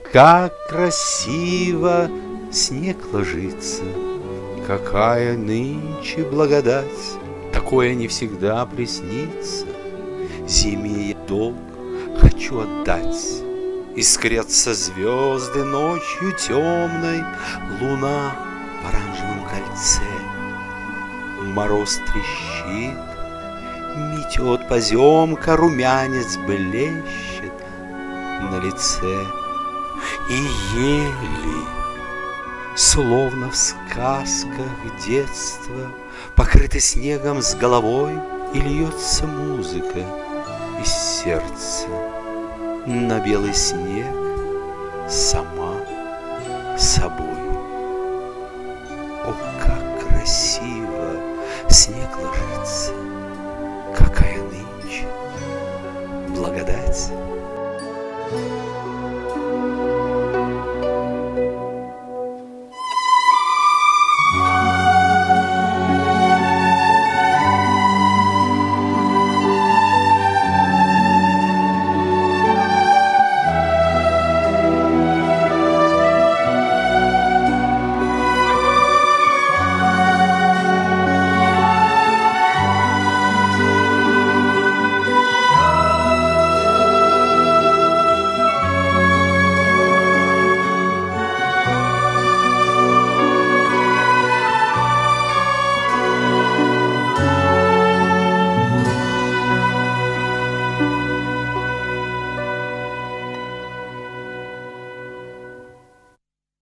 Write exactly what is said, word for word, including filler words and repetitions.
Как красиво снег ложится, какая нынче благодать! Такое не всегда приснится, зиме я долг хочу отдать. Искрятся звезды ночью темной, луна в оранжевом кольце. Мороз трещит, метет поземка, румянец блещет на лице. И ели, словно в сказках детства, покрыты снегом с головой, и льется музыка из сердца на белый снег сама собой. О, как красиво снег ложится, какая нынче благодать!